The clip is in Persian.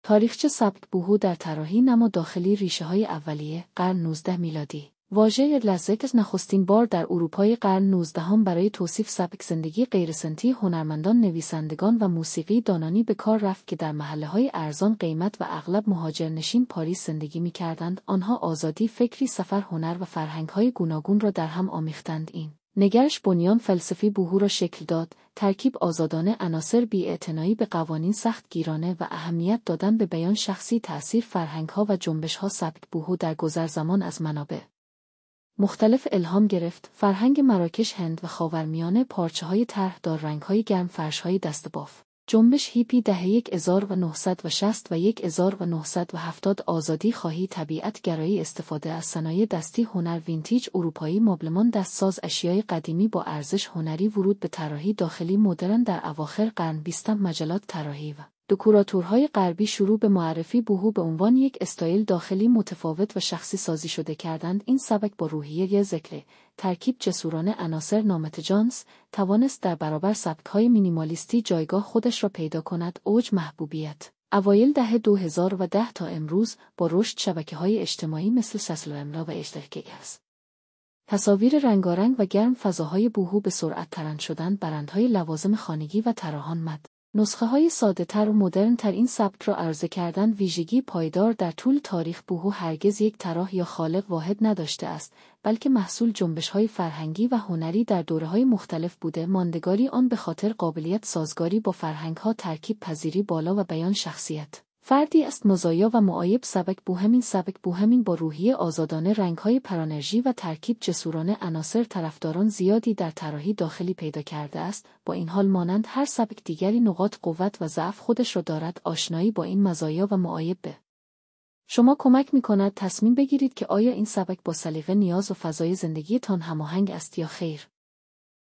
تاریخچه سبک بوهو در طراحی نما داخلی ریشه‌های اولیه قرن 19 میلادی. واژه لزک نخستین بار در اروپای قرن 19 برای توصیف سبک زندگی غیرسنتی هنرمندان، نویسندگان و موسیقی دانانی به کار رفت که در محله‌های ارزان قیمت و اغلب مهاجرنشین پاریس زندگی می‌کردند. آنها آزادی فکری، سفر، هنر و فرهنگ‌های گوناگون را در هم آمیختند. این نگرش بنیان فلسفی بوهو را شکل داد، ترکیب آزادانه عناصر، بی‌اعتنایی به قوانین سخت گیرانه و اهمیت دادن به بیان شخصی. تأثیر فرهنگ‌ها و جنبش‌ها. سبک بوهو در گذرزمان از منابع مختلف الهام گرفت. فرهنگ مراکش، هند و خاورمیانه، پارچه‌های طرحدار، رنگ‌های گرم، فرش‌های دست‌باف. جنبش هیپی دهه 1960 و 1970. آزادی خواهی، طبیعت گرایی، استفاده از صنایع دستی، هنر وینتیج اروپایی، مبلمان، دستساز، اشیای قدیمی با ارزش هنری. ورود به طراحی داخلی مدرن در اواخر قرن 20. مجلات طراحی و دکوراتورهای غربی شروع به معرفی بوهو به عنوان یک استایل داخلی متفاوت و شخصی سازی شده کردند. این سبک با روحیه ذکر ترکیب جسورانه عناصر نامتجانس توانست در برابر سبک‌های مینیمالیستی جایگاه خودش را پیدا کند. اوج محبوبیت اوایل دهه 2010 تا امروز با رشد شبکه‌های اجتماعی مثل سوشال املا و اشتراکی است. تصاویر رنگارنگ و گرم، فضاهای بوهو به سرعت ترند شدند. برندهای لوازم خانگی و طراحان مد نسخه‌های ساده‌تر و مدرن‌تر این سبک را عرضه کردند. ویژگی پایدار در طول تاریخ بوهو هرگز یک طراح یا خالق واحد نداشته است، بلکه محصول جنبش‌های فرهنگی و هنری در دوره‌های مختلف بوده. ماندگاری آن به خاطر قابلیت سازگاری با فرهنگ‌ها، ترکیب پذیری بالا و بیان شخصیت فردی است. مزایا و معایب سبک بوهمین با روحیه آزادانه، رنگ‌های پرانرژی و ترکیب جسورانه عناصر طرفداران زیادی در طراحی داخلی پیدا کرده است. با این حال مانند هر سبک دیگری نقاط قوت و ضعف خودش را دارد. آشنایی با این مزایا و معایب به شما کمک می‌کند تصمیم بگیرید که آیا این سبک با سلیقه، نیاز و فضای زندگیتان هماهنگ است یا خیر.